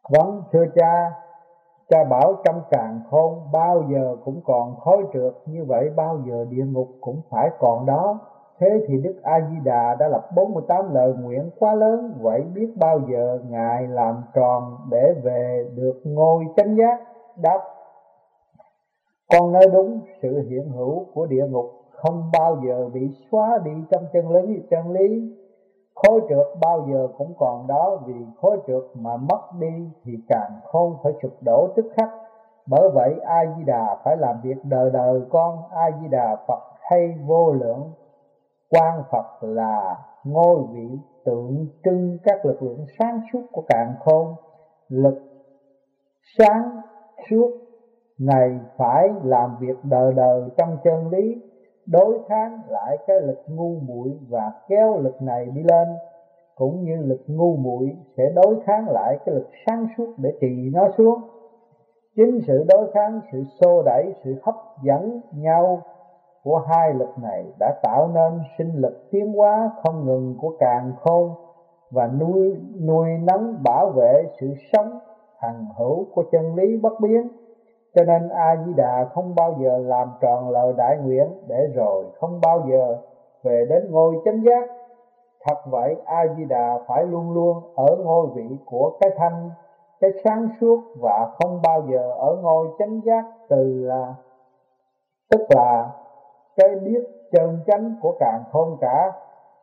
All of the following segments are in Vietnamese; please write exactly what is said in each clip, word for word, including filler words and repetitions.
Vâng thưa cha, cha bảo trong càn khôn bao giờ cũng còn khói trượt, như vậy bao giờ địa ngục cũng phải còn đó. Thế thì Đức A Di Đà đã lập bốn mươi tám lời nguyện quá lớn, vậy biết bao giờ Ngài làm tròn để về được ngôi chánh giác? Đáp: con nói đúng, sự hiện hữu của địa ngục không bao giờ bị xóa đi trong chân lý chân lý. Khối trượt bao giờ cũng còn đó, vì khối trượt mà mất đi thì càn khôn phải sụp đổ tức khắc. Bởi vậy A Di Đà phải làm việc đời đời con. A Di Đà Phật hay vô lượng quan Phật là ngôi vị tượng trưng các lực lượng sáng suốt của càn khôn. Lực sáng suốt này phải làm việc đời đời trong chân lý, đối kháng lại cái lực ngu muội và kéo lực này đi lên, cũng như lực ngu muội sẽ đối kháng lại cái lực sáng suốt để trì nó xuống. Chính sự đối kháng, sự xô đẩy, sự hấp dẫn nhau của hai lực này đã tạo nên sinh lực tiến hóa không ngừng của càn khôn và nuôi nuôi nấng bảo vệ sự sống hằng hữu của chân lý bất biến. Cho nên A Di Đà không bao giờ làm tròn lời đại nguyện để rồi không bao giờ về đến ngôi chánh giác. Thật vậy, A Di Đà phải luôn luôn ở ngôi vị của cái thanh, cái sáng suốt, và không bao giờ ở ngôi chánh giác, từ là tức là cái biết chân chánh của càn khôn cả.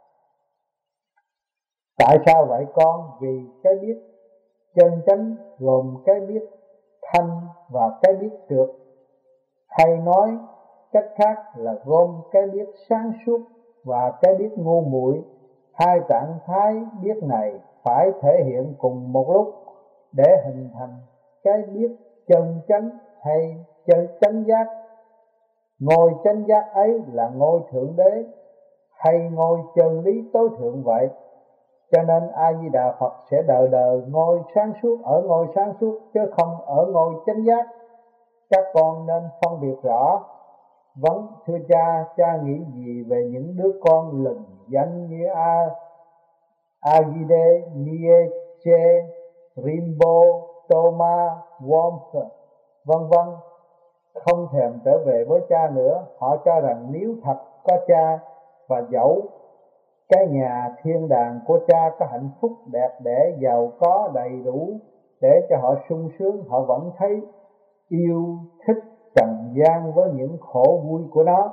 Tại sao vậy con? Vì cái biết chân chánh gồm cái biết thanh và cái biết trượt, hay nói cách khác là gồm cái biết sáng suốt và cái biết ngu muội. Hai trạng thái biết này phải thể hiện cùng một lúc để hình thành cái biết chân chánh hay chân chánh giác. Ngôi chánh giác ấy là ngôi thượng đế hay ngôi chân lý tối thượng vậy. Cho nên A Di Đà Phật sẽ đời đời ngôi sáng suốt ở ngôi sáng suốt, chứ không ở ngôi chánh giác. Các con nên phân biệt rõ. Vâng thưa cha, cha nghĩ gì về những đứa con lừng danh như A Agide, Nietzsche, Rimbaud, Thomas, Worms, vân vân, không thèm trở về với cha nữa? Họ cho rằng nếu thật có cha, và dẫu cái nhà thiên đàng của cha có hạnh phúc đẹp đẽ, giàu có đầy đủ để cho họ sung sướng, họ vẫn thấy yêu thích trần gian với những khổ vui của nó.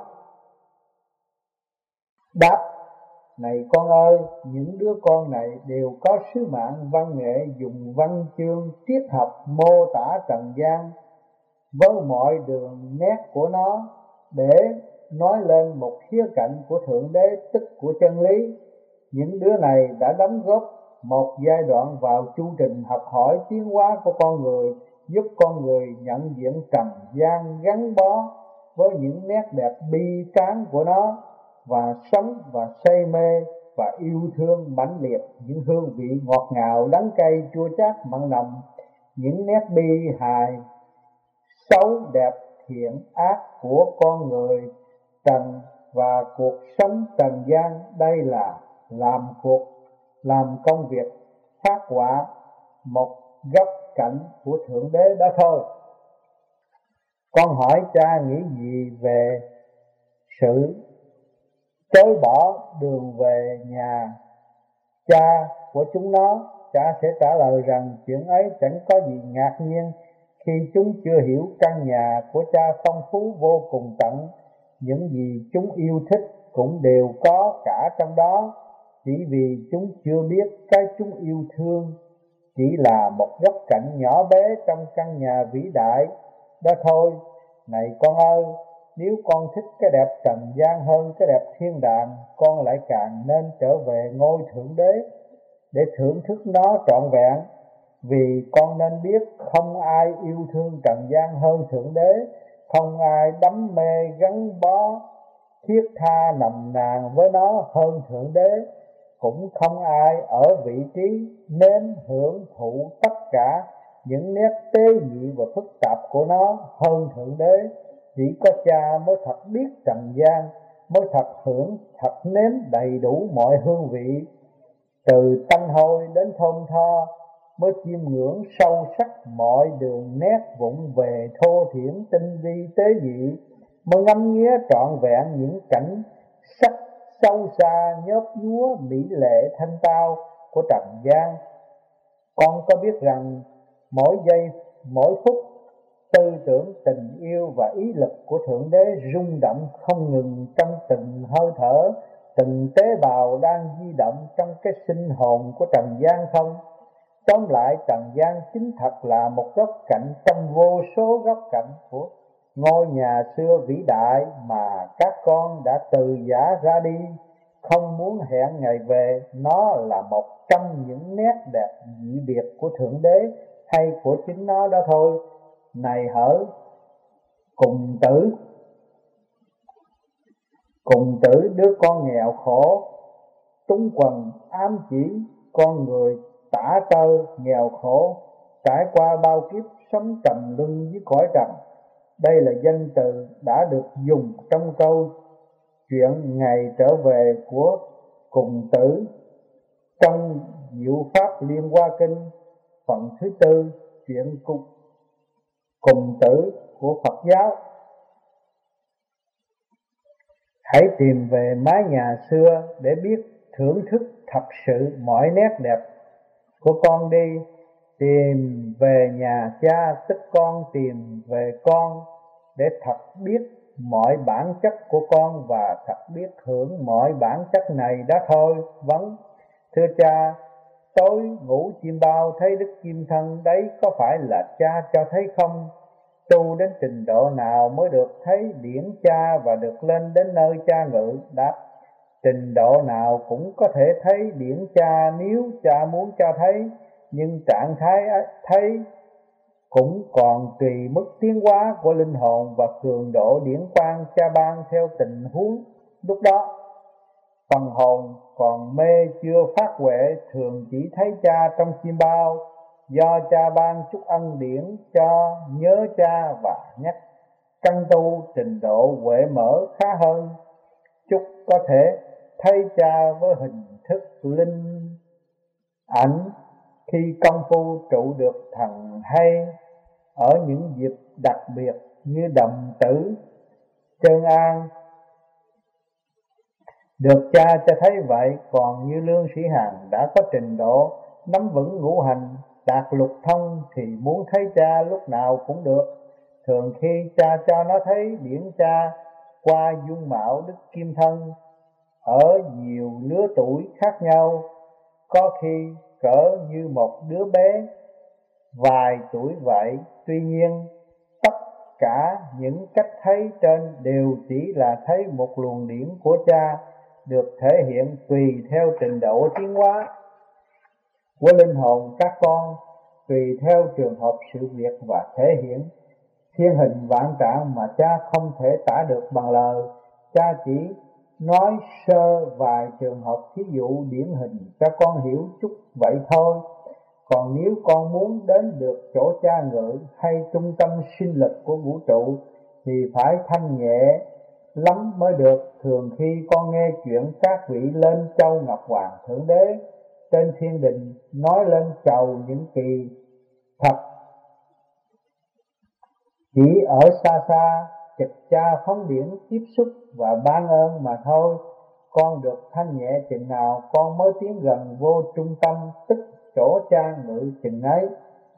Đáp: này con ơi, những đứa con này đều có sứ mạng văn nghệ, dùng văn chương triết học mô tả trần gian với mọi đường nét của nó để nói lên một khía cạnh của thượng đế, tức của chân lý. Những đứa này đã đóng góp một giai đoạn vào chu trình học hỏi tiến hóa của con người, giúp con người nhận diện trần gian gắn bó với những nét đẹp bi tráng của nó, và sống và say mê và yêu thương mãnh liệt những hương vị ngọt ngào, đắng cay, chua chát, mặn nồng, những nét bi hài, xấu đẹp, thiện ác của con người trần và cuộc sống trần gian. Đây là làm cuộc làm công việc phát họa một góc cạnh của thượng đế đó thôi. Con hỏi cha nghĩ gì về sự chối bỏ đường về nhà cha của chúng nó? Cha sẽ trả lời rằng chuyện ấy chẳng có gì ngạc nhiên khi chúng chưa hiểu căn nhà của cha phong phú vô cùng tận. Những gì chúng yêu thích cũng đều có cả trong đó, chỉ vì chúng chưa biết cái chúng yêu thương chỉ là một góc cạnh nhỏ bé trong căn nhà vĩ đại đó thôi. Này con ơi, nếu con thích cái đẹp trần gian hơn cái đẹp thiên đàng, con lại càng nên trở về ngôi thượng đế để thưởng thức nó trọn vẹn. Vì con nên biết không ai yêu thương trần gian hơn thượng đế, không ai đắm mê gắn bó thiết tha nồng nàn với nó hơn thượng đế, cũng không ai ở vị trí nếm hưởng thụ tất cả những nét tế nhị và phức tạp của nó hơn thượng đế. Chỉ có cha mới thật biết trần gian, mới thật hưởng, thật nếm đầy đủ mọi hương vị, từ tanh hôi đến thơm tho, mới chiêm ngưỡng sâu sắc mọi đường nét vụng về thô thiển tinh vi tế nhị, mới ngắm nghía trọn vẹn những cảnh sắc sâu xa nhớp nhúa mỹ lệ thanh tao của trần gian. Con có biết rằng mỗi giây mỗi phút tư tưởng tình yêu và ý lực của Thượng Đế rung động không ngừng trong từng hơi thở, từng tế bào đang di động trong cái sinh hồn của trần gian không? Tóm lại, trần gian chính thật là một góc cạnh trong vô số góc cạnh của ngôi nhà xưa vĩ đại mà các con đã từ giã ra đi, không muốn hẹn ngày về. Nó là một trong những nét đẹp dị biệt của Thượng Đế hay của chính nó đó thôi. Này hỡi Cùng Tử, Cùng Tử, đứa con nghèo khổ túng quần, ám chỉ con người tả tơi nghèo khổ, trải qua bao kiếp sống trầm luân với cõi trần. Đây là danh từ đã được dùng trong câu chuyện ngày trở về của Cùng Tử trong Diệu Pháp Liên Hoa Kinh phần thứ tư, chuyện cùng, cùng Tử của Phật giáo. Hãy tìm về mái nhà xưa để biết thưởng thức thật sự mọi nét đẹp của con đi. Tìm về nhà cha tức con tìm về con để thật biết mọi bản chất của con và thật biết hưởng mọi bản chất này đó thôi. Vấn: thưa cha, tối ngủ chim bao thấy đức kim thân đấy, có phải là cha cho thấy không? Tu đến trình độ nào mới được thấy điển cha và được lên đến nơi cha ngự? Đáp: trình độ nào cũng có thể thấy điển cha nếu cha muốn cho thấy, nhưng trạng thái thấy cũng còn tùy mức tiến hóa của linh hồn và cường độ điển quang cha ban theo tình huống lúc đó. Phần hồn còn mê chưa phát huệ thường chỉ thấy cha trong chim bao, do cha ban chút ân điển cho nhớ cha và nhắc. Căn tu trình độ huệ mở khá hơn chút có thể thấy cha với hình thức linh ảnh khi công phu trụ được thần hay ở những dịp đặc biệt như Đồng Tử, Trơn An. Được cha cho thấy vậy, còn như Lương Sĩ Hằng đã có trình độ nắm vững ngũ hành đạt lục thông thì muốn thấy cha lúc nào cũng được. Thường khi cha cho nó thấy điển cha qua dung mạo đức kim thân ở nhiều lứa tuổi khác nhau, có khi cỡ như một đứa bé vài tuổi vậy. Tuy nhiên tất cả những cách thấy trên đều chỉ là thấy một luồng điển của cha, được thể hiện tùy theo trình độ tiến hóa của linh hồn các con, tùy theo trường hợp sự việc và thể hiện thiên hình vạn trạng mà cha không thể tả được bằng lời. Cha chỉ nói sơ vài trường hợp thí dụ điển hình cho con hiểu chút vậy thôi. Còn nếu con muốn đến được chỗ cha ngự hay trung tâm sinh lực của vũ trụ thì phải thanh nhẹ lắm mới được. Thường khi con nghe chuyện các vị lên châu Ngọc Hoàng Thượng Đế trên thiên đình nói lên chầu những kỳ thật chỉ ở xa xa trực cha phóng điển tiếp xúc và ban ơn mà thôi. Con được thanh nhẹ chừng nào con mới tiến gần vô trung tâm, tức chỗ cha ngự chừng ấy.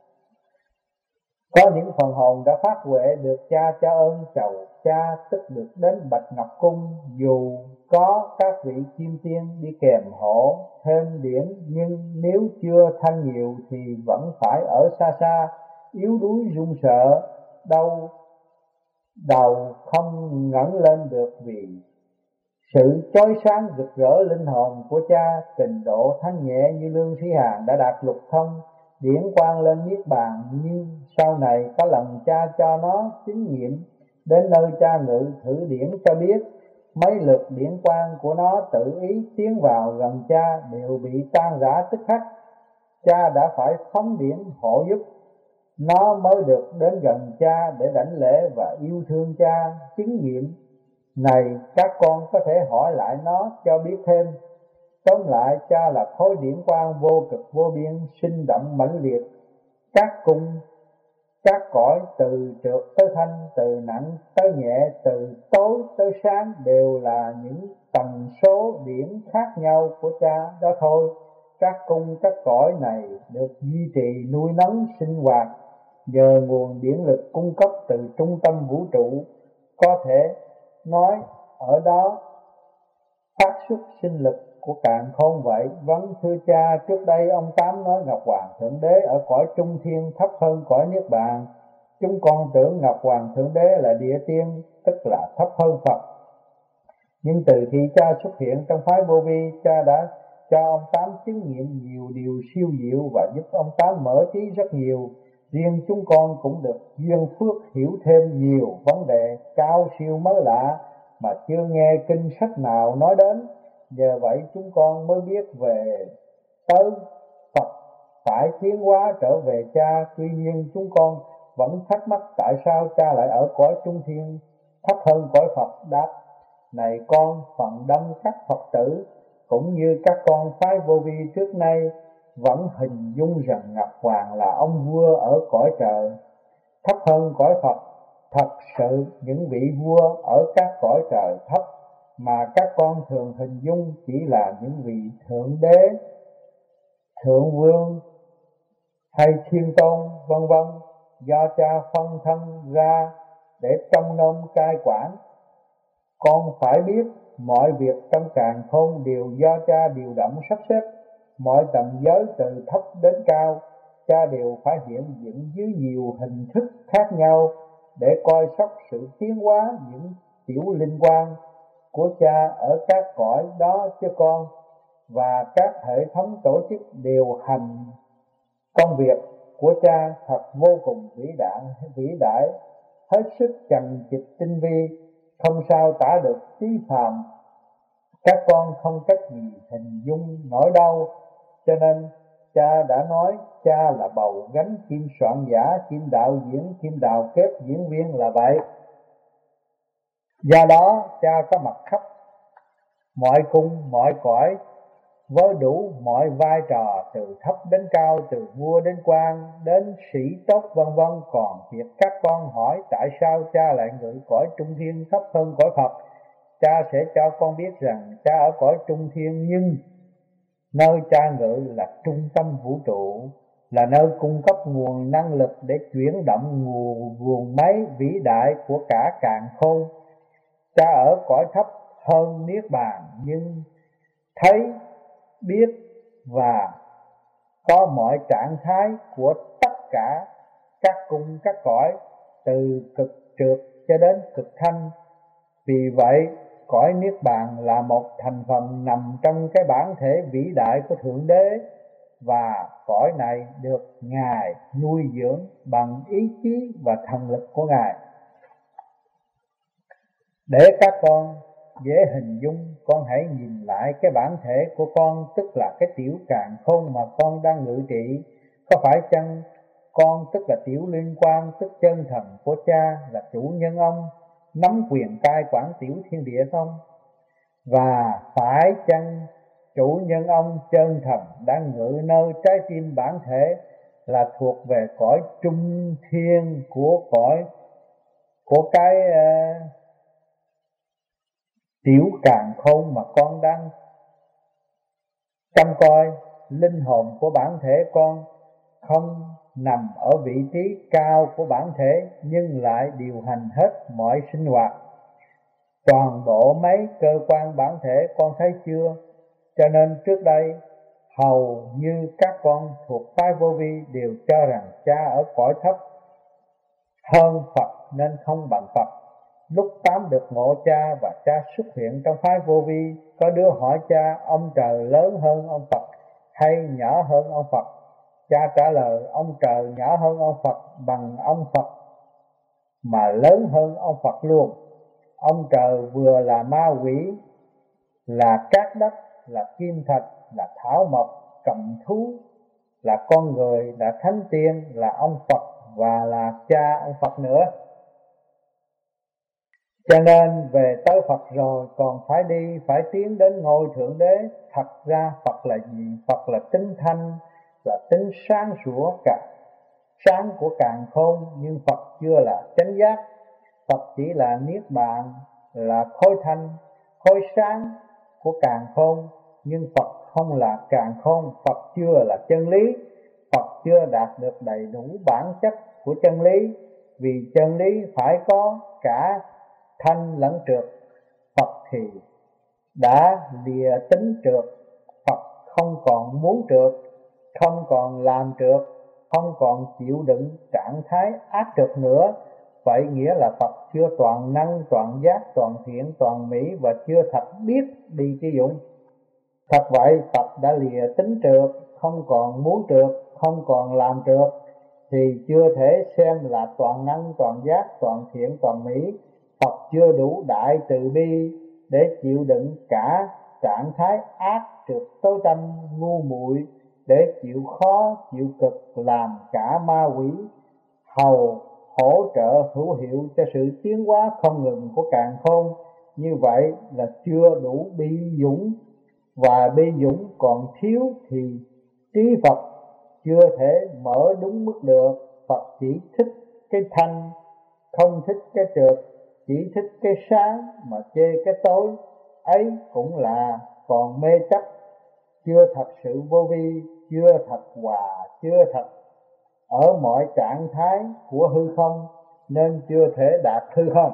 Có những phần hồn đã phát huệ được cha cho ơn chầu cha, tức được đến Bạch Ngọc Cung, dù có các vị kim tiên đi kèm hộ thêm điển, nhưng nếu chưa thanh nhiều thì vẫn phải ở xa xa, yếu đuối run sợ, đâu đầu không ngẩng lên được vì sự chói sáng rực rỡ linh hồn của cha. Trình độ thanh nhẹ như Lương Sĩ Hằng đã đạt lục thông, điển quang lên niết bàn, nhưng sau này có lần cha cho nó chứng nghiệm đến nơi cha ngự thử điển cho biết, mấy lượt điển quang của nó tự ý tiến vào gần cha đều bị tan rã tức khắc. Cha đã phải phóng điển hộ giúp nó mới được đến gần cha để đảnh lễ và yêu thương cha. Chứng nghiệm này các con có thể hỏi lại nó cho biết thêm. Tóm lại, cha là khối điển quang vô cực vô biên, sinh động mãnh liệt. Các cung, các cõi, từ trượt tới thanh, từ nặng tới nhẹ, từ tối tới sáng đều là những tần số điển khác nhau của cha đó thôi. Các cung các cõi này được duy trì nuôi nấng sinh hoạt nhờ nguồn điển lực cung cấp từ trung tâm vũ trụ. Có thể nói ở đó phát xuất sinh lực của càn khôn vậy. Vâng thưa cha, trước đây ông Tám nói Ngọc Hoàng Thượng Đế ở cõi trung thiên thấp hơn cõi Niết Bàn. Chúng con tưởng Ngọc Hoàng Thượng Đế là địa tiên, tức là thấp hơn Phật. Nhưng từ khi cha xuất hiện trong phái Vô Vi, cha đã cho ông Tám chứng nghiệm nhiều điều siêu diệu và giúp ông Tám mở trí rất nhiều. Riêng chúng con cũng được duyên phước hiểu thêm nhiều vấn đề cao siêu mới lạ mà chưa nghe kinh sách nào nói đến. Nhờ vậy chúng con mới biết về tới Phật phải tiến hóa trở về cha. Tuy nhiên chúng con vẫn thắc mắc tại sao cha lại ở cõi trung thiên thấp hơn cõi Phật. Đáp: này con, phần đông các Phật tử cũng như các con phái Vô Vi trước nay vẫn hình dung rằng Ngọc Hoàng là ông vua ở cõi trời, thấp hơn cõi Phật. Thật sự những vị vua ở các cõi trời thấp mà các con thường hình dung chỉ là những vị thượng đế, thượng vương hay thiên tôn vân vân do cha phân thân ra để trông nom cai quản. Con phải biết mọi việc trong càn khôn đều do cha điều động sắp xếp. Mọi tầng giới từ thấp đến cao, cha đều phải hiện diện dưới nhiều hình thức khác nhau để coi sóc sự tiến hóa những tiểu linh quan của cha ở các cõi đó cho con. Và các hệ thống tổ chức điều hành công việc của cha thật vô cùng vĩ đại, vĩ đại hết sức chằng chịt tinh vi, không sao tả được trí phàm. Các con không cách gì hình dung nổi đâu. Cho nên cha đã nói cha là bầu gánh kim soạn giả, kim đạo diễn, kim đào kép diễn viên là vậy. Do đó cha có mặt khắp mọi cung mọi cõi với đủ mọi vai trò, từ thấp đến cao, từ vua đến quan đến sĩ tốt vân vân. Còn việc các con hỏi tại sao cha lại ngự cõi trung thiên thấp hơn cõi Phật, cha sẽ cho con biết rằng cha ở cõi trung thiên, nhưng nơi cha ngự là trung tâm vũ trụ, là nơi cung cấp nguồn năng lực để chuyển động nguồn guồng máy vĩ đại của cả càn khôn. Cha ở cõi thấp hơn Niết Bàn, nhưng thấy, biết và có mọi trạng thái của tất cả các cung các cõi, từ cực trượt cho đến cực thanh. Vì vậy cõi Niết Bàn là một thành phần nằm trong cái bản thể vĩ đại của Thượng Đế, và cõi này được Ngài nuôi dưỡng bằng ý chí và thần lực của Ngài. Để các con dễ hình dung, con hãy nhìn lại cái bản thể của con, tức là cái tiểu càn khôn mà con đang ngự trị. Có phải chăng con, tức là tiểu liên quan, tức chân thần của cha, là chủ nhân ông, nắm quyền cai quản tiểu thiên địa không? Và phải chăng chủ nhân ông chân thần đang ngự nơi trái tim bản thể, là thuộc về cõi trung thiên của cõi của cái uh, tiểu càn khôn mà con đang trông coi? Linh hồn của bản thể con không nằm ở vị trí cao của bản thể, nhưng lại điều hành hết mọi sinh hoạt, toàn bộ mấy cơ quan bản thể, con thấy chưa? Cho nên trước đây hầu như các con thuộc phái Vô Vi đều cho rằng cha ở cõi thấp hơn Phật nên không bằng Phật. Lúc Tám được ngộ cha và cha xuất hiện trong phái Vô Vi, có đứa hỏi cha ông trời lớn hơn ông Phật hay nhỏ hơn ông Phật. Cha trả lời ông trời nhỏ hơn ông Phật bằng ông Phật mà lớn hơn ông Phật luôn. Ông trời vừa là ma quỷ, là cát đất, là kim thạch, là thảo mộc, cầm thú, là con người, là thánh tiên, là ông Phật và là cha ông Phật nữa. Cho nên về tới Phật rồi còn phải đi, phải tiến đến ngôi Thượng Đế. Thật ra Phật là gì? Phật là tính thanh, là tính sáng sủa cả sáng của càn khôn, nhưng Phật chưa là chánh giác. Phật chỉ là niết bàn, là khối thanh, khối sáng của càn khôn, nhưng Phật không là càn khôn. Phật chưa là chân lý, Phật chưa đạt được đầy đủ bản chất của chân lý, vì chân lý phải có cả thanh lẫn trượt. Phật thì đã lìa tính trượt, Phật không còn muốn trượt, không còn làm trượt, không còn chịu đựng trạng thái ác trượt nữa. Vậy nghĩa là Phật chưa toàn năng, toàn giác, toàn thiện, toàn mỹ, và chưa thật biết đi trí dụng. Thật vậy, Phật đã lìa tính trượt, không còn muốn trượt, không còn làm trượt, thì chưa thể xem là toàn năng, toàn giác, toàn thiện, toàn mỹ. Phật chưa đủ đại từ bi để chịu đựng cả trạng thái ác trượt tối tăm ngu muội, để chịu khó chịu cực làm cả ma quỷ hầu hỗ trợ hữu hiệu cho sự tiến hóa không ngừng của càn khôn. Như vậy là chưa đủ bi dũng, và bi dũng còn thiếu thì trí Phật chưa thể mở đúng mức được. Phật chỉ thích cái thanh, không thích cái trượt, chỉ thích cái sáng mà chê cái tối. Ấy cũng là còn mê chấp, chưa thật sự vô vi, chưa thật hòa, chưa thật ở mọi trạng thái của hư không, nên chưa thể đạt hư không.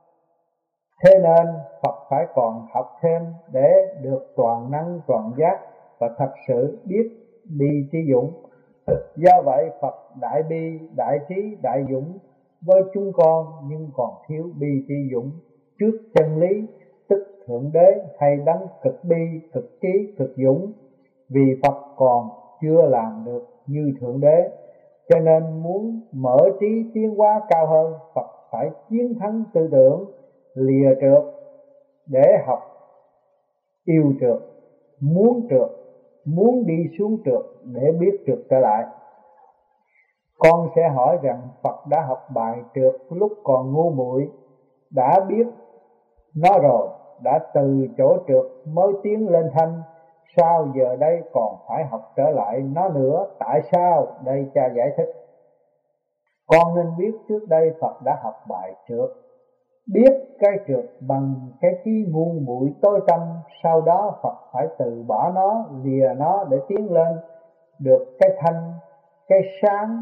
Thế nên Phật phải còn học thêm để được toàn năng, toàn giác, và thật sự biết bi trí dũng. Do vậy Phật đại bi, đại trí, đại dũng với chúng con, nhưng còn thiếu bi trí dũng trước chân lý, tức Thượng Đế hay đấng cực bi, cực trí, cực dũng. Vì Phật còn chưa làm được như Thượng Đế, cho nên muốn mở trí tiến hóa cao hơn, Phật phải chiến thắng tư tưởng lìa trượt để học yêu trượt, muốn trượt, muốn đi xuống trượt để biết trượt trở lại. Con sẽ hỏi rằng Phật đã học bài trượt lúc còn ngu muội, đã biết nó rồi, đã từ chỗ trượt mới tiến lên thanh, sao giờ đây còn phải học trở lại nó nữa? Tại sao? Đây cha giải thích. Con nên biết trước đây Phật đã học bài trượt, biết cái trượt bằng cái trí ngu muội tối tăm. Sau đó Phật phải từ bỏ nó, lìa nó để tiến lên được cái thanh, cái sáng.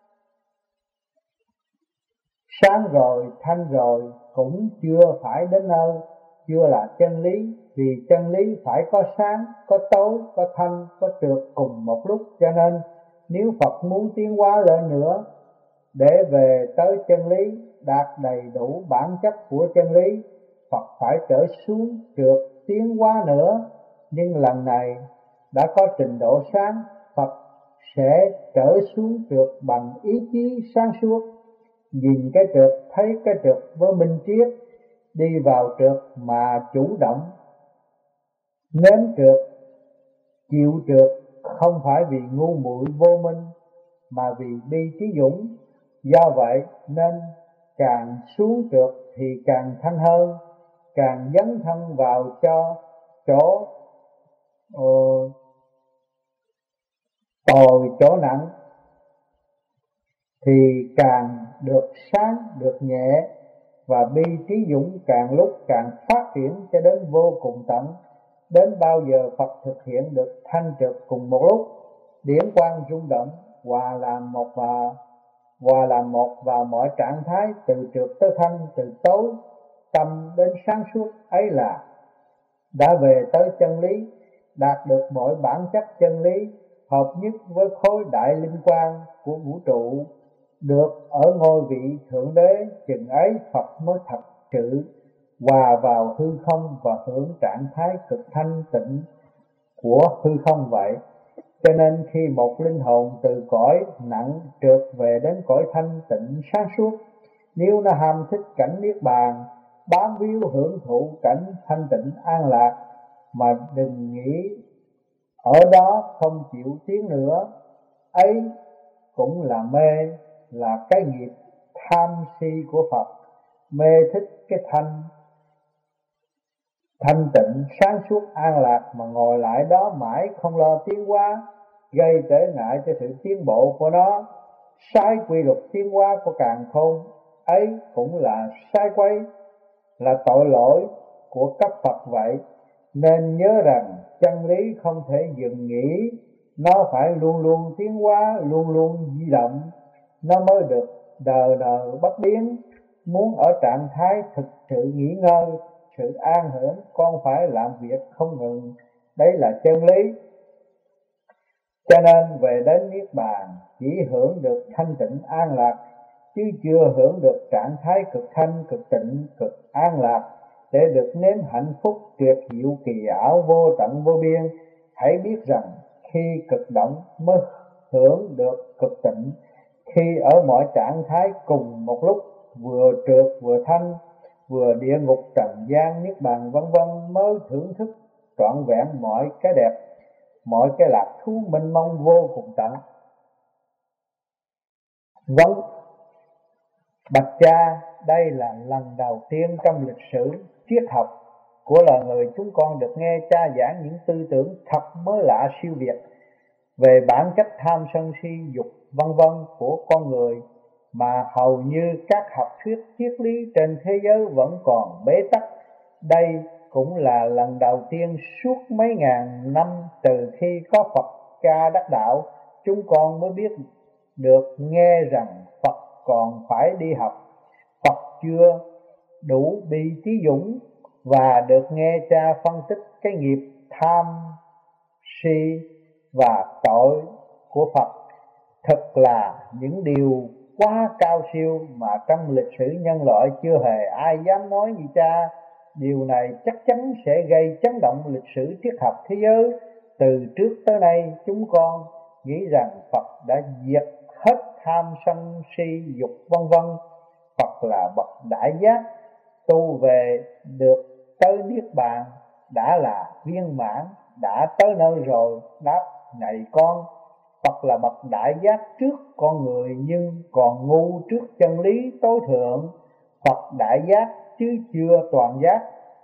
Sáng rồi, thanh rồi cũng chưa phải đến nơi, chưa là chân lý. Vì chân lý phải có sáng, có tối, có thanh, có trượt cùng một lúc. Cho nên nếu Phật muốn tiến hóa lên nữa, để về tới chân lý, đạt đầy đủ bản chất của chân lý, Phật phải trở xuống trượt tiến hóa nữa. Nhưng lần này đã có trình độ sáng, Phật sẽ trở xuống trượt bằng ý chí sáng suốt, nhìn cái trượt, thấy cái trượt với minh triết, đi vào trượt mà chủ động nếm trượt, chịu trượt, không phải vì ngu muội vô minh, mà vì bi trí dũng. Do vậy nên càng xuống trượt thì càng thanh hơn, càng dấn thân vào cho chỗ uh, tồi, chỗ nặng, thì càng được sáng, được nhẹ, và bi trí dũng càng lúc càng phát triển cho đến vô cùng tận. Đến bao giờ Phật thực hiện được thanh trượt cùng một lúc, điển quang rung động, hòa làm một và hòa làm một vào mọi trạng thái, từ trượt tới thanh, từ tối tâm đến sáng suốt, ấy là đã về tới chân lý, đạt được mọi bản chất chân lý, hợp nhất với khối đại linh quang của vũ trụ, được ở ngôi vị Thượng Đế. Chừng ấy Phật mới thật sự hòa vào hư không và hưởng trạng thái cực thanh tịnh của hư không vậy. Cho nên khi một linh hồn từ cõi nặng trượt về đến cõi thanh tịnh sáng suốt, nếu nó ham thích cảnh niết bàn, bám víu hưởng thụ cảnh thanh tịnh an lạc, mà đừng nghĩ ở đó không chịu tiến nữa, ấy cũng là mê, là cái nghiệp tham si của Phật. mê thích cái thanh thanh tịnh sáng suốt an lạc mà ngồi lại đó mãi không lo tiến hóa, gây trở ngại cho sự tiến bộ của nó. Sai quy luật tiến hóa của càn khôn ấy cũng là sai quấy, là tội lỗi của cấp Phật vậy. Nên nhớ rằng chân lý không thể dừng nghỉ, nó phải luôn luôn tiến hóa, luôn luôn di động, nó mới được đờ đờ bất biến. Muốn ở trạng thái thực sự nghỉ ngơi, sự an hưởng, con phải làm việc không ngừng. Đấy là chân lý. Cho nên về đến Niết Bàn chỉ hưởng được thanh tịnh an lạc, chứ chưa hưởng được trạng thái cực thanh, cực tịnh, cực an lạc. Để được nếm hạnh phúc tuyệt diệu kỳ ảo vô tận vô biên, hãy biết rằng khi cực động mới hưởng được cực tịnh. Khi ở mọi trạng thái cùng một lúc, vừa trượt vừa thanh, vừa địa ngục trần gian Niết Bàn vân vân, mới thưởng thức trọn vẹn mọi cái đẹp, mọi cái lạc thú mênh mông vô cùng tận. Vâng, bạch cha, đây là lần đầu tiên trong lịch sử triết học của loài người chúng con được nghe cha giảng những tư tưởng thật mới lạ siêu việt về bản chất tham sân si dục vân vân của con người, mà hầu như các học thuyết triết lý trên thế giới vẫn còn bế tắc. Đây cũng là lần đầu tiên suốt mấy ngàn năm từ khi có Phật cha đắc đạo, chúng con mới biết được nghe rằng Phật còn phải đi học. Phật chưa đủ bi trí dũng và được nghe cha phân tích cái nghiệp tham si và tội của Phật. Thật là những điều quá cao siêu mà trong lịch sử nhân loại chưa hề ai dám nói như cha. Điều này chắc chắn sẽ gây chấn động lịch sử triết học thế giới. Từ trước tới nay chúng con nghĩ rằng Phật đã diệt hết tham sân si dục vân vân. Phật là bậc đại giác, tu về được tới Niết Bàn đã là viên mãn, đã tới nơi rồi. Đáp: này con, Phật là bậc đại giác trước con người nhưng còn ngu trước chân lý tối thượng. Phật đại giác chứ chưa toàn giác.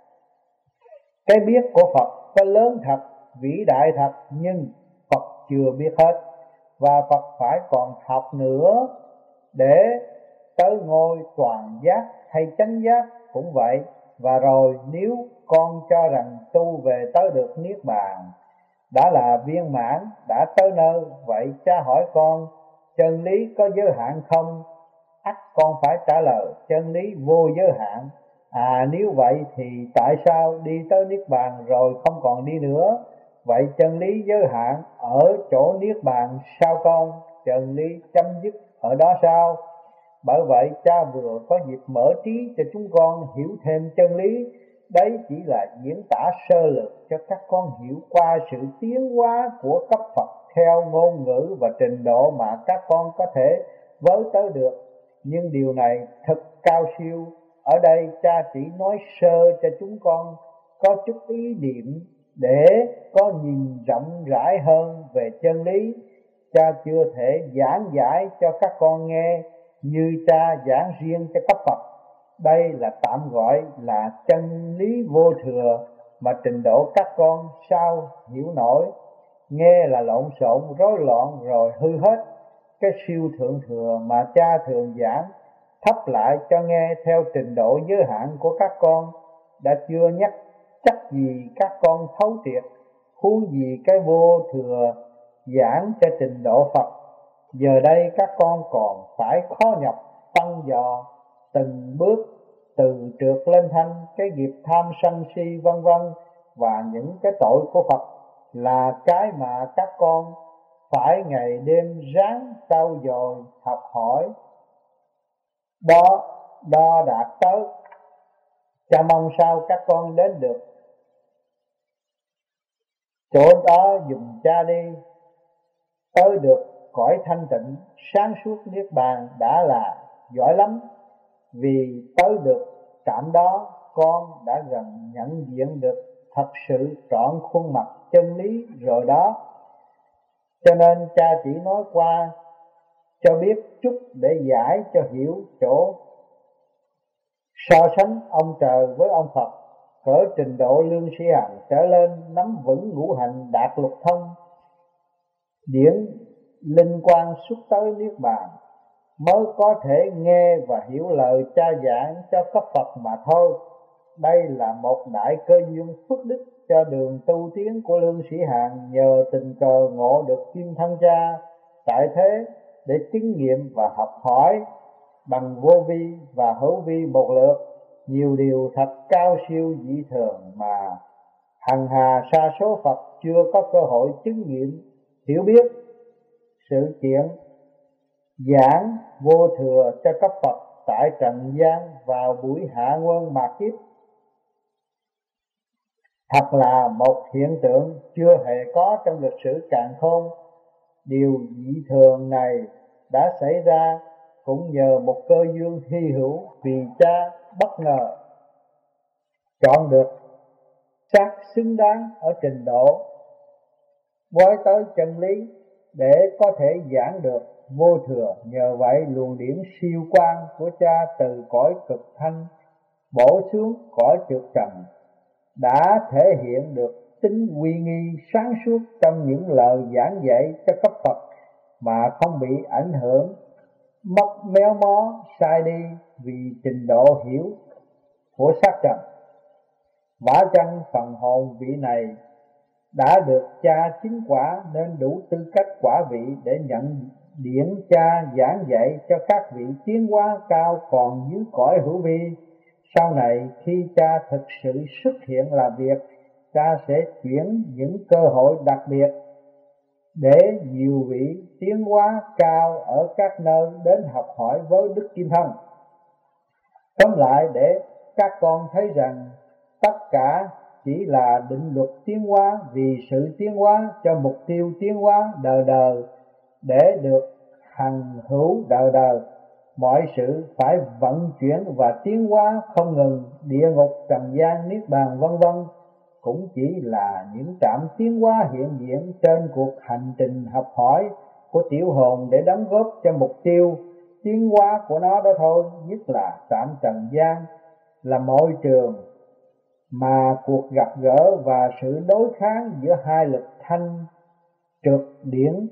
Cái biết của Phật có lớn thật, vĩ đại thật, nhưng Phật chưa biết hết, và Phật phải còn học nữa để tới ngôi toàn giác hay chánh giác cũng vậy. Và rồi nếu con cho rằng tu về tới được Niết Bàn đã là viên mãn, đã tới nơi, vậy cha hỏi con, chân lý có giới hạn không? Ắt con phải trả lời chân lý vô giới hạn. À, nếu vậy thì tại sao đi tới Niết Bàn rồi không còn đi nữa? Vậy chân lý giới hạn ở chỗ Niết Bàn sao con? Chân lý chấm dứt ở đó sao? Bởi vậy cha vừa có dịp mở trí cho chúng con hiểu thêm chân lý. Đấy chỉ là diễn tả sơ lược cho các con hiểu qua sự tiến hóa của cấp Phật theo ngôn ngữ và trình độ mà các con có thể với tới được. Nhưng điều này thật cao siêu. Ở đây cha chỉ nói sơ cho chúng con có chút ý niệm để có nhìn rộng rãi hơn về chân lý. Cha chưa thể giảng giải cho các con nghe như cha giảng riêng cho cấp Phật. Đây là tạm gọi là chân lý vô thừa mà trình độ các con sao hiểu nổi. Nghe là lộn xộn, rối loạn rồi hư hết. Cái siêu thượng thừa mà cha thường giảng thấp lại cho nghe theo trình độ giới hạn của các con đã chưa nhắc chắc gì các con thấu triệt, huống gì cái vô thừa giảng cho trình độ Phật. Giờ đây các con còn phải khó nhọc tăng dò từng bước từ trượt lên thanh, cái nghiệp tham sân si vân vân và những cái tội của Phật là cái mà các con phải ngày đêm ráng trau dồi học hỏi đó đo đạt tới. Cha mong sao các con đến được chỗ đó dùm cha đi. Tới được cõi thanh tịnh sáng suốt Niết Bàn đã là giỏi lắm. Vì tới được trạm đó, con đã gần nhận diện được thật sự trọn khuôn mặt chân lý rồi đó. Cho nên cha chỉ nói qua cho biết chút để giải cho hiểu chỗ So sánh ông trời với ông Phật, cỡ trình độ Lương Sĩ Hằng trở lên nắm vững ngũ hành đạt lục thông, điển linh quan xuất tới niết bàn, mới có thể nghe và hiểu lời cha giảng cho cấp Phật mà thôi. Đây là một đại cơ duyên phước đức cho đường tu tiến của Lương Sĩ Hằng, nhờ tình cờ ngộ được kim thân cha tại thế để chứng nghiệm và học hỏi bằng vô vi và hữu vi một lượt nhiều điều thật cao siêu dị thường mà hằng hà sa số Phật chưa có cơ hội chứng nghiệm hiểu biết. Sự kiện giảng vô thừa cho cấp Phật tại trần gian vào buổi hạ nguyên mạt kiếp thật là một hiện tượng chưa hề có trong lịch sử càn khôn. Điều dị thường này đã xảy ra cũng nhờ một cơ duyên hy hữu, vì cha bất ngờ chọn được xác xứng đáng ở trình độ với tới chân lý để có thể giảng được vô thừa. Nhờ vậy luồng điển siêu quang của cha từ cõi cực thanh bổ xuống cõi trượt trần đã thể hiện được tính uy nghi sáng suốt trong những lời giảng dạy cho cấp Phật, mà không bị ảnh hưởng mất méo mó sai đi vì trình độ hiểu của xác trần. Vả chăng phần hồn vị này đã được cha chứng quả nên đủ tư cách quả vị để nhận điển cha giảng dạy cho các vị tiến hóa cao còn dưới cõi hữu vi. Sau này khi cha thực sự xuất hiện làm việc, cha sẽ chuyển những cơ hội đặc biệt để nhiều vị tiến hóa cao ở các nơi đến học hỏi với Đức Kim Thân. Tóm lại, để các con thấy rằng tất cả chỉ là định luật tiến hóa, vì sự tiến hóa cho mục tiêu tiến hóa đời đời để được hằng hữu đời đời. Mọi sự phải vận chuyển và tiến hóa không ngừng, địa ngục, trần gian, niết bàn vân vân cũng chỉ là những trạm tiến hóa hiện diện trên cuộc hành trình học hỏi của tiểu hồn để đóng góp cho mục tiêu tiến hóa của nó đó thôi. Nhất là trạm trần gian là môi trường mà cuộc gặp gỡ và sự đối kháng giữa hai lực thanh trượt điển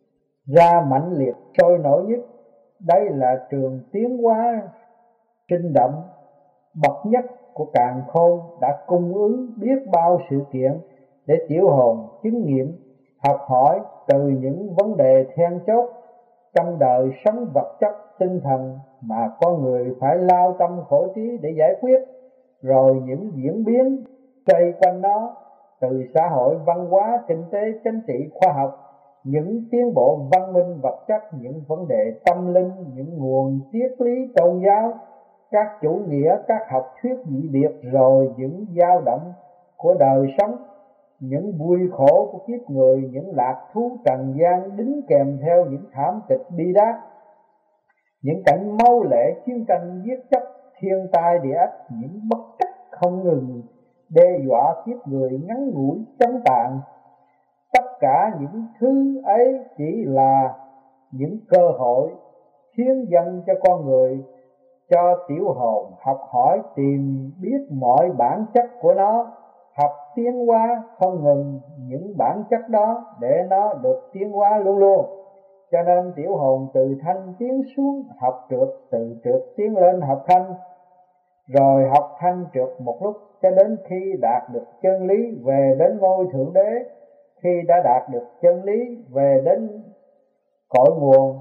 ra mãnh liệt sôi nổi nhất. Đây là trường tiến hóa sinh động bậc nhất của càn khôn, đã cung ứng biết bao sự kiện để tiểu hồn chứng nghiệm học hỏi từ những vấn đề then chốt trong đời sống vật chất tinh thần mà con người phải lao tâm khổ trí để giải quyết, rồi những diễn biến xoay quanh nó từ xã hội, văn hóa, kinh tế, chính trị, khoa học, những tiến bộ văn minh vật chất, những vấn đề tâm linh, những nguồn triết lý tôn giáo, các chủ nghĩa, các học thuyết dị biệt, rồi những dao động của đời sống, những vui khổ của kiếp người, những lạc thú trần gian đính kèm theo những thảm kịch bi đát, những cảnh máu lệ chiến tranh giết chóc, thiên tai địa ách, những bất trắc không ngừng đe dọa kiếp người ngắn ngủi chóng tàn. Tất cả những thứ ấy chỉ là những cơ hội hiến dâng cho con người, cho tiểu hồn học hỏi tìm biết mọi bản chất của nó, học tiến hóa không ngừng những bản chất đó để nó được tiến hóa luôn luôn. Cho nên tiểu hồn từ thanh tiến xuống học trượt, từ trượt tiến lên học thanh, rồi học thanh trượt một lúc cho đến khi đạt được chân lý về đến ngôi thượng đế. Khi đã đạt được chân lý về đến cội nguồn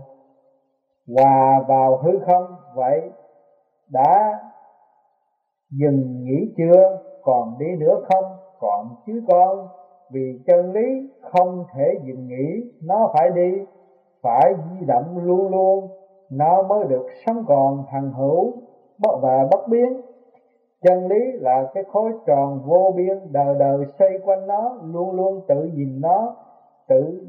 hòa vào hư không, vậy đã dừng nghỉ chưa? Còn đi nữa không? Còn chứ con, vì chân lý không thể dừng nghỉ, nó phải đi, phải di động luôn luôn, nó mới được sống còn hằng hữu và bất biến. Chân lý là cái khối tròn vô biên, đời đời xoay quanh nó, luôn luôn tự nhìn nó, tự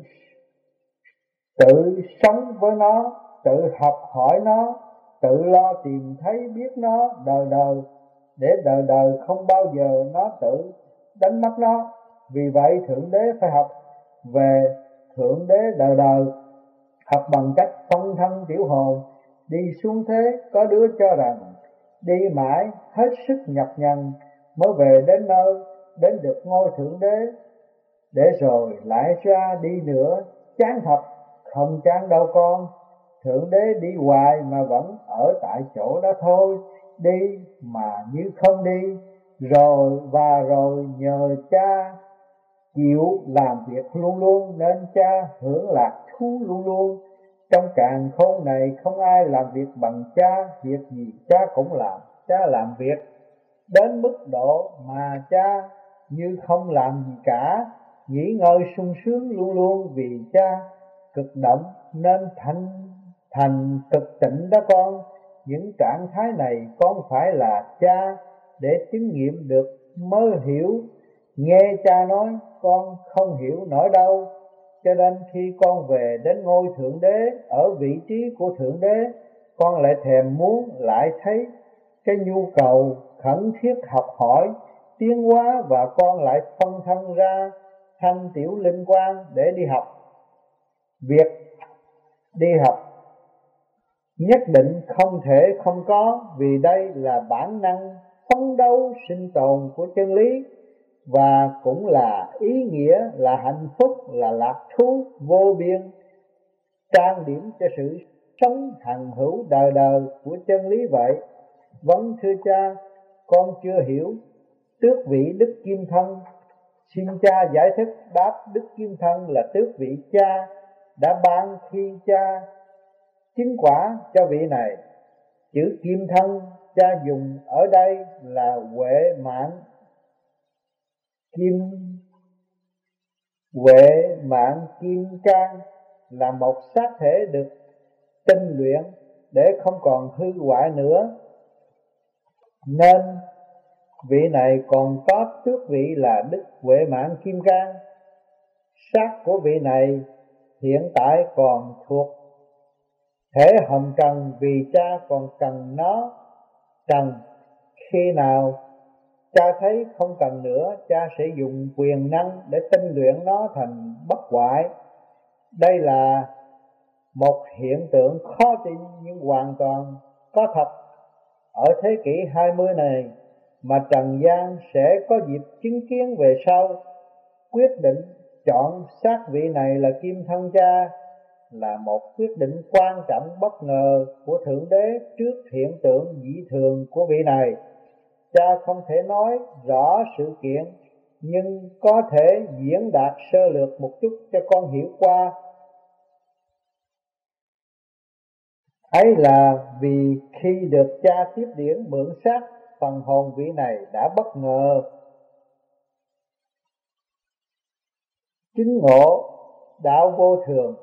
tự sống với nó, tự học hỏi nó, tự lo tìm thấy biết nó đời đời, để đời đời không bao giờ nó tự đánh mất nó. Vì vậy Thượng Đế phải học về Thượng Đế đời đời, học bằng cách phân thân tiểu hồn đi xuống thế. Có đứa cho rằng đi mãi hết sức nhọc nhằn mới về đến nơi, đến được ngôi Thượng Đế, để rồi lại ra đi nữa, chán thật. Không chán đâu con, Thượng Đế đi hoài mà vẫn ở tại chỗ đó thôi, đi mà như không đi. Rồi và rồi nhờ cha chịu làm việc luôn luôn, nên cha hưởng lạc thú luôn luôn. Trong càn khôn này không ai làm việc bằng cha, việc gì cha cũng làm. Cha làm việc đến mức độ mà cha như không làm gì cả, nghỉ ngơi sung sướng luôn luôn, vì cha cực động nên thành thành cực tịnh đó con. Những trạng thái này con phải là cha để chứng nghiệm được mới hiểu. Nghe cha nói con không hiểu nổi đâu, cho nên khi con về đến ngôi Thượng Đế, ở vị trí của Thượng Đế, con lại thèm muốn, lại thấy cái nhu cầu khẩn thiết học hỏi tiến hóa, và con lại phân thân ra thanh tiểu linh quan để đi học. Việc đi học nhất định không thể không có, vì đây là bản năng phấn đấu sinh tồn của chân lý, và cũng là ý nghĩa, là hạnh phúc, là lạc thú vô biên, trang điểm cho sự sống hằng hữu đời đời của chân lý vậy. Vâng thưa cha, con chưa hiểu tước vị Đức Kim Thân. Xin cha giải thích. Đáp: Đức Kim Thân là tước vị cha đã ban khi cha chứng quả cho vị này. Chữ Kim Thân cha dùng ở đây là huệ mạng kim huệ mạng kim cang, là một xác thể được tinh luyện để không còn hư hoại nữa, nên vị này còn có tước vị là Đức Huệ Mạng Kim Cang. Xác của vị này hiện tại còn thuộc thể hồng trần, vì cha còn cần nó trần. Khi nào cha thấy không cần nữa, cha sẽ dùng quyền năng để tinh luyện nó thành bất hoại. Đây là một hiện tượng khó tin nhưng hoàn toàn có thật ở thế kỷ hai mươi này, mà trần gian sẽ có dịp chứng kiến về sau. Quyết định chọn xác vị này là Kim Thân cha là một quyết định quan trọng bất ngờ của Thượng Đế trước hiện tượng dị thường của vị này. Cha không thể nói rõ sự kiện, nhưng có thể diễn đạt sơ lược một chút cho con hiểu qua. Ấy là vì khi được cha tiếp điển mượn xác, phần hồn vị này đã bất ngờ chứng ngộ đạo vô thường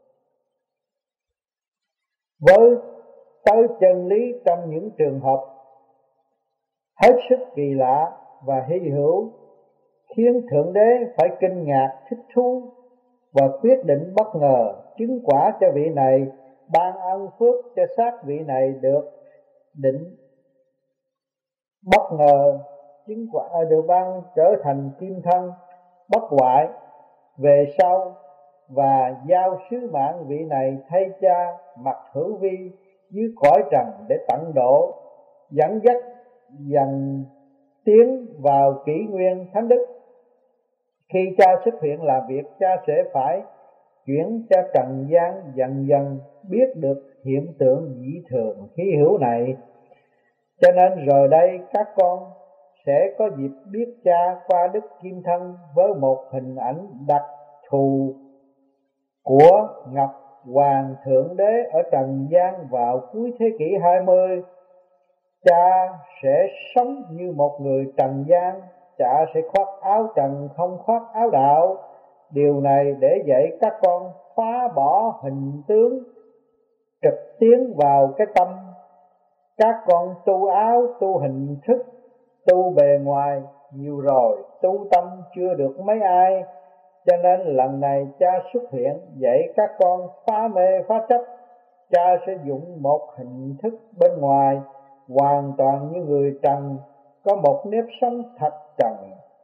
với tới chân lý trong những trường hợp hết sức kỳ lạ và hy hữu, khiến Thượng Đế phải kinh ngạc thích thú và quyết định bất ngờ chứng quả cho vị này, ban ân phước cho xác vị này được định bất ngờ chứng quả, được ban trở thành Kim Thân bất hoại về sau, và giao sứ mạng vị này thay cha mặc hữu vi dưới cõi trần để tận độ, dẫn dắt dần tiến vào kỷ nguyên thánh đức. Khi cha xuất hiện làm việc, cha sẽ phải chuyển cho trần gian dần dần biết được hiện tượng dị thường hy hữu này. Cho nên rồi đây các con sẽ có dịp biết cha qua Đức Kim Thân với một hình ảnh đặc thù của Ngọc Hoàng Thượng Đế ở trần gian vào cuối thế kỷ hai mươi. Cha sẽ sống như một người trần gian, cha sẽ khoác áo trần không khoác áo đạo. Điều này để dạy các con phá bỏ hình tướng, trực tiến vào cái tâm. Các con tu áo, tu hình thức, tu bề ngoài nhiều rồi, tu tâm chưa được mấy ai. Cho nên lần này cha xuất hiện dạy các con phá mê phá chấp. Cha sẽ dùng một hình thức bên ngoài hoàn toàn như người trần, có một nếp sống thật trần,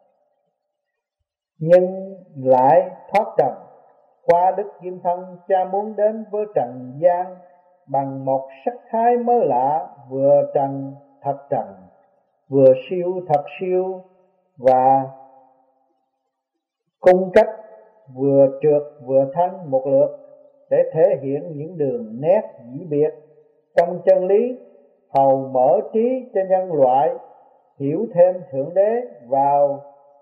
nhưng lại thoát trần. Qua Đức Kim Thân, cha muốn đến với trần gian bằng một sắc thái mới lạ, vừa trần thật trần, vừa siêu thật siêu và cung cách, vừa trượt vừa thanh một lượt, để thể hiện những đường nét dĩ biệt trong chân lý, hầu mở trí cho nhân loại hiểu thêm Thượng Đế vào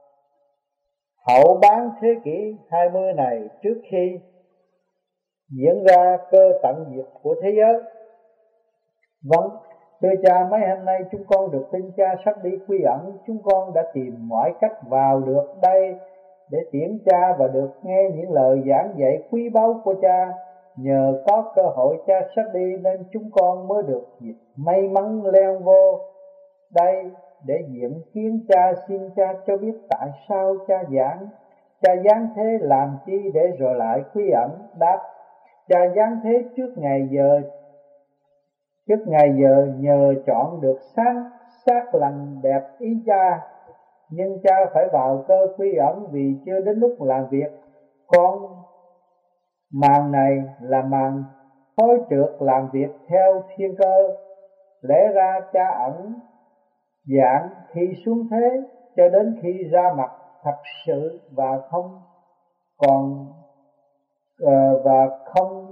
hậu bán thế kỷ hai mươi này, trước khi diễn ra cơ tận diệt của thế giới. Vâng, thưa cha, mấy hôm nay chúng con được tin cha sắp đi quy ẩn. Chúng con đã tìm mọi cách vào được đây để tiễn cha và được nghe những lời giảng dạy quý báu của cha. Nhờ có cơ hội cha sắp đi nên chúng con mới được dịp may mắn leo vô đây để diện kiến cha. Xin cha cho biết tại sao cha giảng. Cha giáng thế làm chi để rồi lại quy ẩn? Đáp: cha giáng thế trước ngày giờ trước ngày giờ nhờ chọn được sáng xác lành đẹp ý cha, nhưng cha phải vào cơ quy ẩn vì chưa đến lúc làm việc. Con màn này là màn phối trượt làm việc theo thiên cơ. Lẽ ra cha ẩn dạng khi xuống thế cho đến khi ra mặt thật sự và không còn uh, và không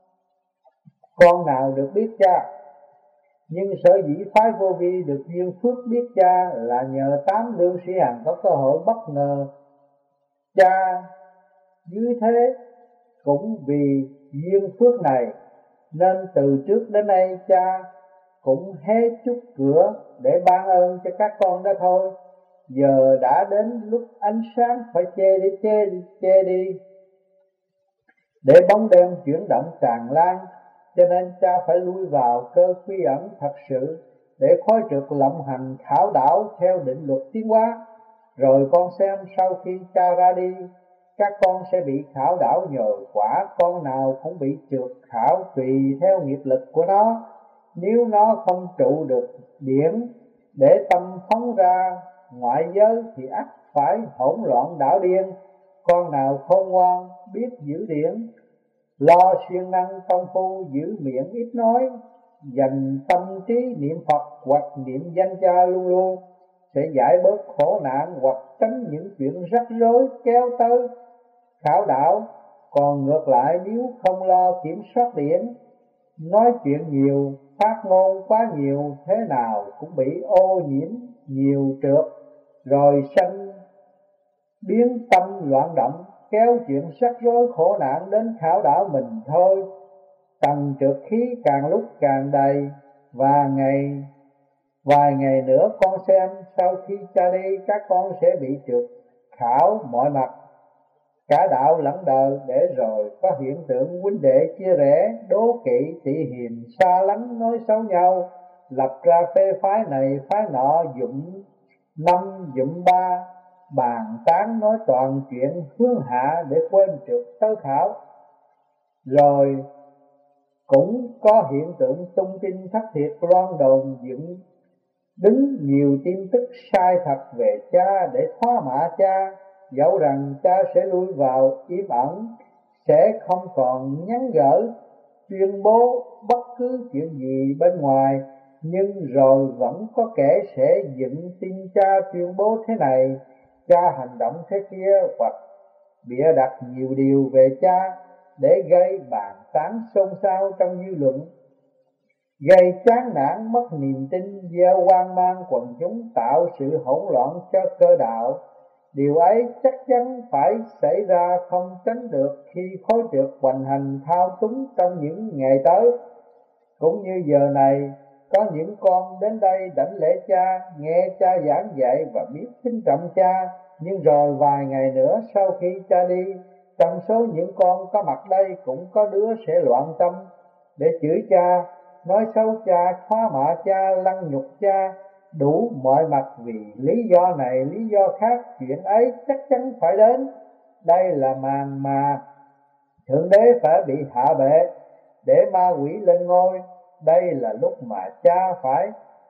con nào được biết cha. Nhưng sở dĩ phái Vô Vi được duyên phước biết cha là nhờ tám lương sĩ hằng có cơ hội bất ngờ cha dưới thế. Cũng vì duyên phước này nên từ trước đến nay cha cũng hé chút cửa để ban ơn cho các con đó thôi. Giờ đã đến lúc ánh sáng phải che đi che đi che đi để bóng đêm chuyển động tràn lan, cho nên cha phải lui vào cơ quy ẩn thật sự để khói trượt lộng hành khảo đảo theo định luật tiến hóa. Rồi con xem sau khi cha ra đi, các con sẽ bị khảo đảo nhồi quả. Con nào cũng bị trượt khảo tùy theo nghiệp lực của nó. Nếu nó không trụ được điển để tâm phóng ra ngoại giới thì ắt phải hỗn loạn đảo điên. Con nào khôn ngoan biết giữ điển, lo siêng năng công phu giữ miệng ít nói, dành tâm trí niệm Phật hoặc niệm danh cha luôn luôn, sẽ giải bớt khổ nạn hoặc tránh những chuyện rắc rối kéo tới khảo đảo. Còn ngược lại, nếu không lo kiểm soát điển, nói chuyện nhiều, phát ngôn quá nhiều, thế nào cũng bị ô nhiễm nhiều trượt, rồi sanh biến tâm loạn động, kéo chuyện rắc rối khổ nạn đến khảo đảo mình thôi. Tầng trượt khí càng lúc càng đầy, và ngày vài ngày nữa con xem sau khi cha đi, các con sẽ bị trượt khảo mọi mặt, cả đạo lẫn đời, để rồi có hiện tượng huynh đệ chia rẽ, đố kỵ, tị hiềm, xa lánh, nói xấu nhau, lập ra phê phái này phái nọ, dụng năm dụng ba, bàn tán nói toàn chuyện hướng hạ để quên trượt tớ khảo. Rồi cũng có hiện tượng tung tin thất thiệt, loan đồn dựng đứng nhiều tin tức sai thật về cha để thoá mạ cha, dẫu rằng cha sẽ lui vào im ẩn, sẽ không còn nhắn gửi tuyên bố bất cứ chuyện gì bên ngoài. Nhưng rồi vẫn có kẻ sẽ dựng tin cha tuyên bố thế này, cha hành động thế kia, hoặc bịa đặt nhiều điều về cha để gây bàn tán xôn xao trong dư luận, gây chán nản mất niềm tin, gieo hoang mang quần chúng, tạo sự hỗn loạn cho cơ đạo. Điều ấy chắc chắn phải xảy ra không tránh được khi khối trượt hoành hành thao túng trong những ngày tới. Cũng như giờ này, có những con đến đây đảnh lễ cha, nghe cha giảng dạy và biết kính trọng cha. Nhưng rồi vài ngày nữa sau khi cha đi, trong số những con có mặt đây cũng có đứa sẽ loạn tâm để chửi cha, nói xấu cha, thoá mạ cha, lăng nhục cha, đủ mọi mặt vì lý do này lý do khác. Chuyện ấy chắc chắn phải đến. Đây là màn mà Thượng Đế phải bị hạ bệ để ma quỷ lên ngôi. Đây là lúc mà cha phải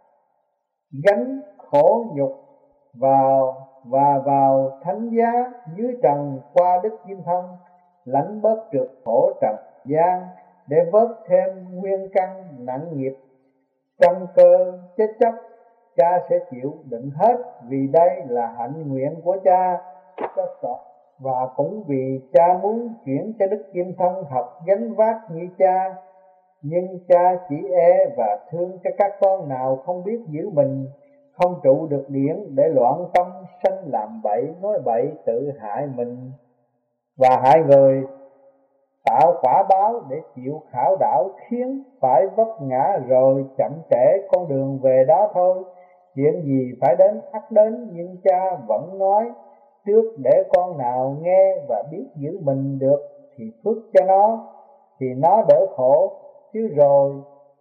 gánh khổ nhục vào và vào thánh giá dưới trần qua Đức Kim Thân, lãnh bớt trượt khổ trần gian để vớt thêm nguyên căn nặng nghiệp trong cơ chết chóc cha sẽ chịu đựng hết, vì đây là hạnh nguyện của cha. Và cũng vì cha muốn chuyển cho Đức Kim Thân học gánh vác như cha, nhưng cha chỉ e và thương cho các con nào không biết giữ mình, không trụ được điển, để loạn tâm sanh làm bậy, nói bậy, tự hại mình và hại người, tạo quả báo để chịu khảo đảo, khiến phải vấp ngã rồi chậm trễ con đường về đó thôi. Chuyện gì phải đến ắt đến, nhưng cha vẫn nói trước để con nào nghe và biết giữ mình được thì phước cho nó, thì nó đỡ khổ. Chứ rồi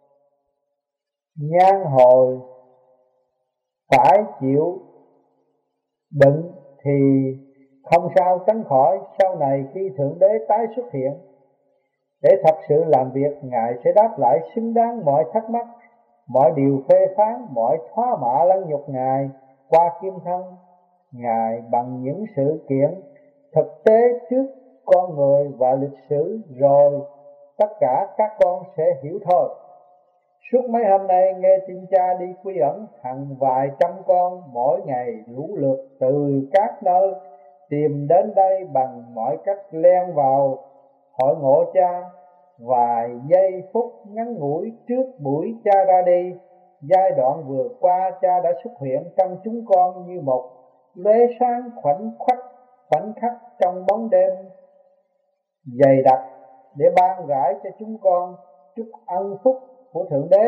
nhan hồi phải chịu đựng thì không sao tránh khỏi. Sau này khi Thượng Đế tái xuất hiện để thật sự làm việc, Ngài sẽ đáp lại xứng đáng mọi thắc mắc, mọi điều phê phán, mọi thoá mạ lẫn nhục Ngài qua Kim Thân Ngài bằng những sự kiện thực tế trước con người và lịch sử, rồi tất cả các con sẽ hiểu thôi. Suốt mấy hôm nay nghe tin cha đi quy ẩn, hàng vài trăm con mỗi ngày lũ lượt từ các nơi tìm đến đây bằng mọi cách len vào hội ngộ cha. Vài giây phút ngắn ngủi trước buổi cha ra đi, giai đoạn vừa qua cha đã xuất hiện trong chúng con như một lóe sáng khoảnh khắc khoảnh khắc trong bóng đêm dày đặc, để ban rải cho chúng con chút ân phúc của Thượng Đế.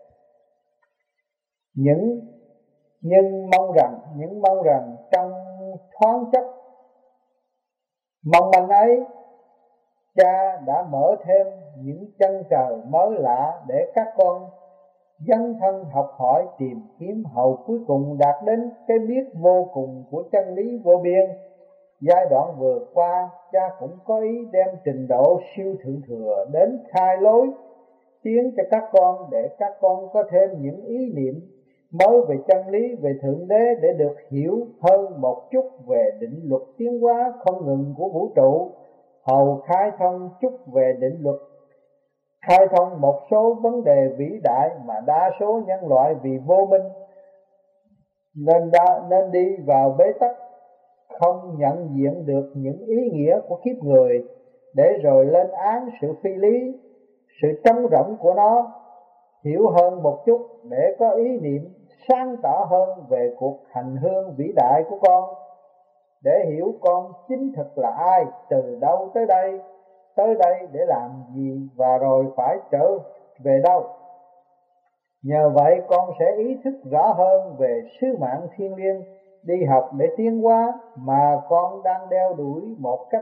Những nhưng mong rằng những mong rằng trong thoáng chốc mong manh ấy, cha đã mở thêm những chân trời mới lạ để các con dấn thân học hỏi, tìm kiếm, hầu cuối cùng đạt đến cái biết vô cùng của chân lý vô biên. Giai đoạn vừa qua, cha cũng có ý đem trình độ siêu thượng thừa đến khai lối tiến cho các con, để các con có thêm những ý niệm mới về chân lý, về Thượng Đế, để được hiểu hơn một chút về định luật tiến hóa không ngừng của vũ trụ, hầu khai thông chút về định luật, khai thông một số vấn đề vĩ đại mà đa số nhân loại vì vô minh nên đã nên đi vào bế tắc, không nhận diện được những ý nghĩa của kiếp người, để rồi lên án sự phi lý, sự trống rỗng của nó. Hiểu hơn một chút để có ý niệm sáng tỏ hơn về cuộc hành hương vĩ đại của con, để hiểu con chính thực là ai, từ đâu tới đây, tới đây để làm gì, và rồi phải trở về đâu. Nhờ vậy con sẽ ý thức rõ hơn về sứ mạng thiêng liêng đi học để tiến hóa mà con đang đeo đuổi một cách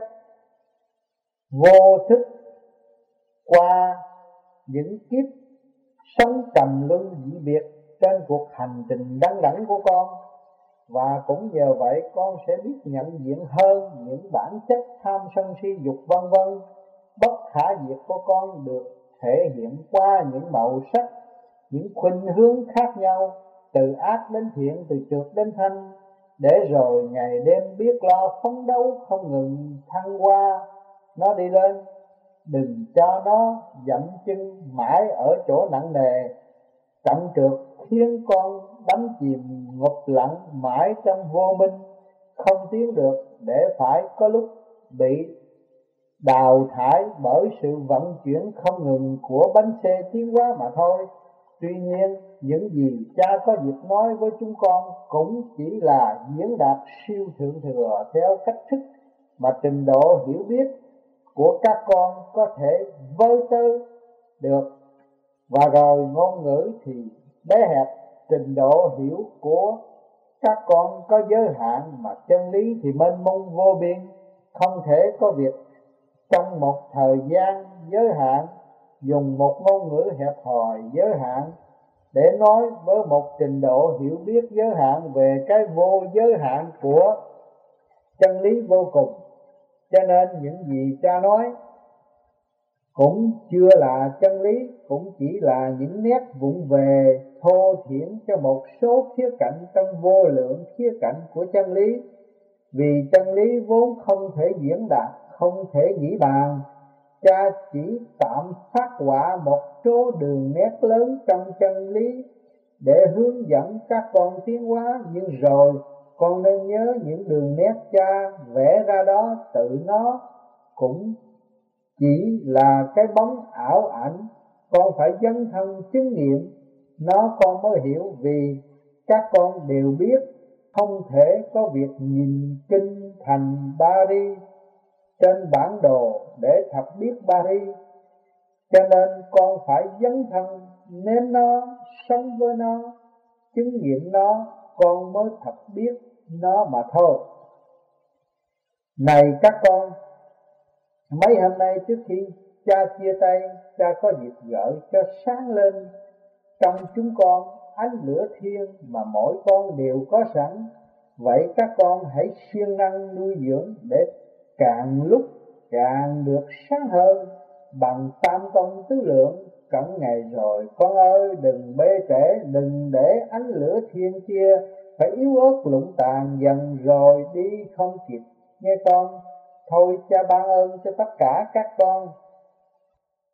vô thức qua những kiếp sống trầm luân dị biệt trên cuộc hành trình đăng đẳng của con. Và cũng nhờ vậy con sẽ biết nhận diện hơn những bản chất tham sân si dục vân vân bất khả diệt của con được thể hiện qua những màu sắc, những khuynh hướng khác nhau, từ ác đến thiện, từ trượt đến thanh, để rồi ngày đêm biết lo phấn đấu không ngừng thăng hoa nó đi lên. Đừng cho nó dậm chân mãi ở chỗ nặng nề trọng trượt, khiến con đắm chìm ngục lặng mãi trong vô minh, không tiến được, để phải có lúc bị đào thải bởi sự vận chuyển không ngừng của bánh xe tiến hóa mà thôi. Tuy nhiên, những gì cha có dịp nói với chúng con cũng chỉ là diễn đạt siêu thượng thừa theo cách thức mà trình độ hiểu biết của các con có thể với tới được, và rồi ngôn ngữ thì bé hẹp, trình độ hiểu của các con có giới hạn, mà chân lý thì mênh mông vô biên, không thể có việc trong một thời gian giới hạn dùng một ngôn ngữ hẹp hòi giới hạn để nói với một trình độ hiểu biết giới hạn về cái vô giới hạn của chân lý vô cùng. Cho nên những gì cha nói cũng chưa là chân lý, cũng chỉ là những nét vụng về thô thiển cho một số khía cạnh trong vô lượng khía cạnh của chân lý. Vì chân lý vốn không thể diễn đạt, không thể nghĩ bàn, cha chỉ tạm phát họa một số đường nét lớn trong chân lý để hướng dẫn các con tiến hóa, nhưng rồi con nên nhớ những đường nét cha vẽ ra đó tự nó cũng chỉ là cái bóng ảo ảnh. Con phải dấn thân chứng nghiệm nó con mới hiểu, vì các con đều biết không thể có việc nhìn kinh thành Paris trên bản đồ để thật biết Paris. Cho nên con phải dấn thân nếm nó, sống với nó, chứng nghiệm nó, con mới thật biết nó mà thôi. Này các con, mấy hôm nay trước khi cha chia tay, cha có dịp gợi cho sáng lên trong chúng con ánh lửa thiên mà mỗi con đều có sẵn. Vậy các con hãy siêng năng nuôi dưỡng để càng lúc càng được sáng hơn bằng tam công tứ lượng cận ngày rồi. Con ơi, đừng bê trễ, đừng để ánh lửa thiên kia phải yếu ớt lụng tàn dần rồi đi không kịp nghe con. Thôi cha ban ơn cho tất cả các con.